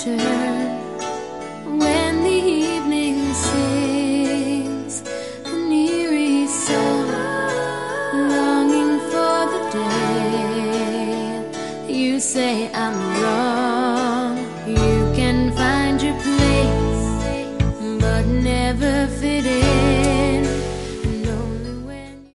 return. When the evening sings an eerie song, longing for the day, you say I'm wrong.